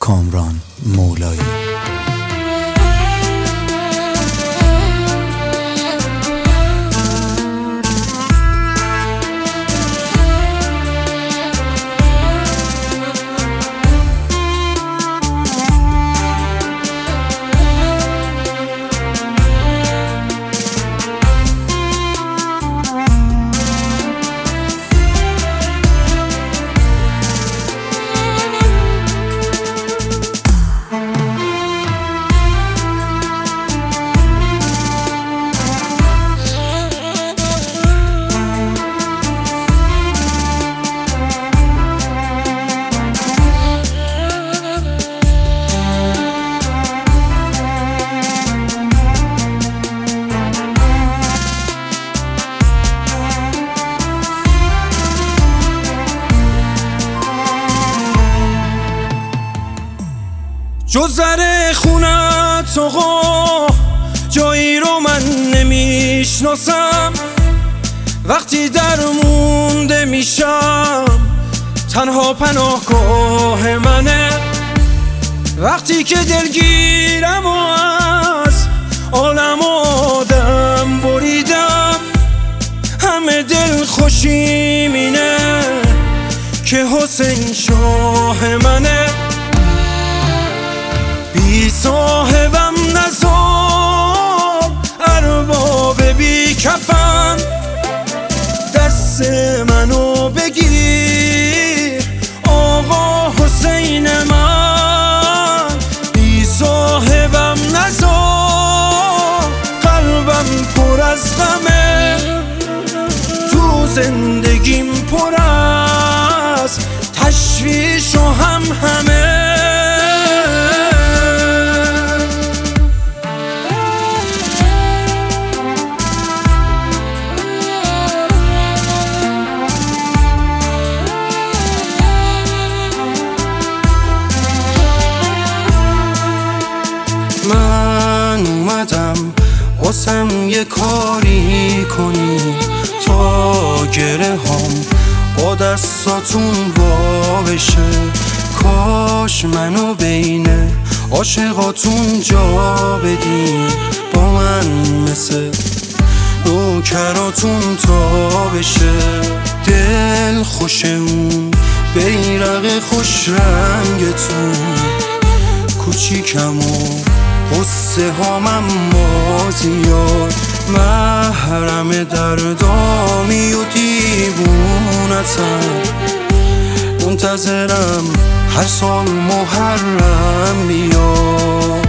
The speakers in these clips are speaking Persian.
کامران مولایی. جز زر خونت آقا جایی رو من نمیشناسم، وقتی درمونده میشم تنها پناهگاه منه، وقتی که دلگیرم و از عالم آدم بریدم، همه دل خوشیم اینه که حسین شاه منه. بی صاحبم نزار ارباب بی کفن، دست منو بگیر آقا حسین من. بی صاحبم نزار قلبم پر از غمه، تو زندگیم پر از تشویش و همه. من اومدم واسم یه کاری کنی تا گره هم با دستاتون وا بشه، کاش منو بین عاشقاتون جا بدین، با من مثل نوکراتون تا بشه. دل خوش اون بیرق خوش رنگتون، کوچیکم و قصه هام اما زیاد، محرم دردامی و دیوونتم، منتظرم هر سال محرم بیاد.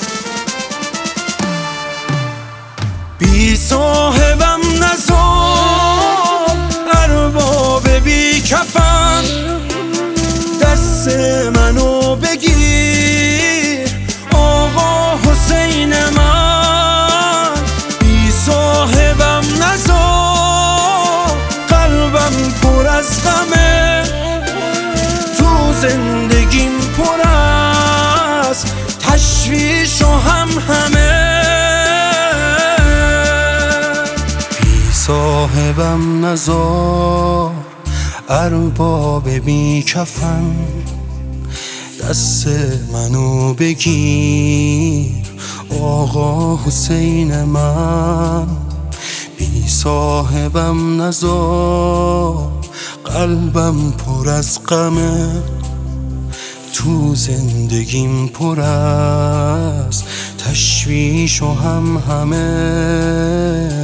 بی صاحبم نزار ارباب بی کفن، دست منو بگیر آقا حسین من. بی صاحبم نزار قلبم پر از غمه، تو زندگیم پر از تشویش و همه. بی صاحبم نزار ارباب بی کفن، دست منو بگیر آقا حسین من. بی صاحبم نزار قلبم پر از غمه، تو زندگیم پر از تشویش و همه.